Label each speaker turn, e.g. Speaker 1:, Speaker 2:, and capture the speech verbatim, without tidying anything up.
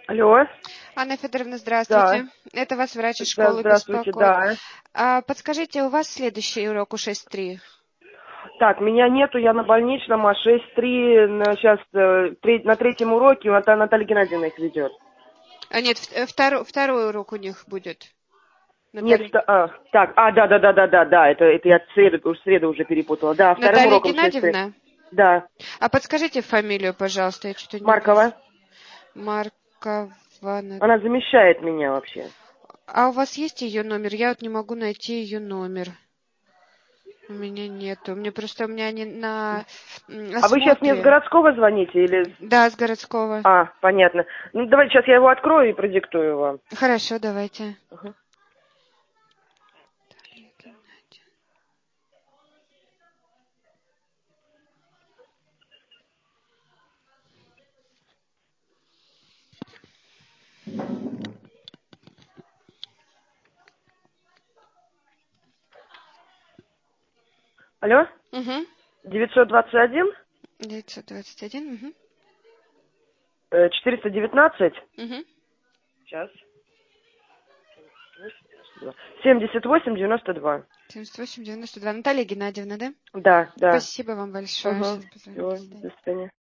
Speaker 1: Алло.
Speaker 2: Анна Федоровна,
Speaker 1: Да.
Speaker 2: здравствуйте. Это вас врач из
Speaker 1: Здра-
Speaker 2: школы
Speaker 1: Здравствуйте,
Speaker 2: беспокоит.
Speaker 1: да.
Speaker 2: А, подскажите, у вас следующий урок у шесть три?
Speaker 1: Так, меня нету, я на больничном, а шесть три сейчас на третьем уроке Ната- Наталья Геннадьевна их ведет.
Speaker 2: А нет, в- э, второй, второй урок у них будет.
Speaker 1: Нет,
Speaker 2: Наталья,
Speaker 1: ста- а, так, а, да, да, да, да, да, да, это, это я в среду, в среду уже перепутала. Да, вторым
Speaker 2: Наталья
Speaker 1: уроком шесть три.
Speaker 2: Геннадьевна?
Speaker 1: Да.
Speaker 2: А подскажите фамилию, пожалуйста, я что-то не вижу.
Speaker 1: Маркова.
Speaker 2: Маркова. Нат-
Speaker 1: Она замещает меня вообще.
Speaker 2: А у вас есть ее номер? Я вот не могу найти ее номер. У меня нету. Мне просто у меня не на м,
Speaker 1: А вы сейчас мне с
Speaker 2: осмотре.
Speaker 1: городского звоните или...
Speaker 2: Да, с городского.
Speaker 1: А, понятно. Ну, давайте сейчас я его открою и продиктую вам.
Speaker 2: Хорошо, давайте.
Speaker 1: Ага. Алло?
Speaker 2: Угу.
Speaker 1: девятьсот двадцать один
Speaker 2: девятьсот двадцать один. Угу.
Speaker 1: э, четыреста девятнадцать.
Speaker 2: Угу.
Speaker 1: Сейчас. семьдесят восемь девяносто два.
Speaker 2: семьдесят восемь девяносто два. Наталья Геннадьевна, да?
Speaker 1: Да, да.
Speaker 2: Спасибо вам большое.
Speaker 1: Ага.
Speaker 2: Сейчас позвоню. До
Speaker 1: Все,
Speaker 2: свидания.
Speaker 1: до свидания.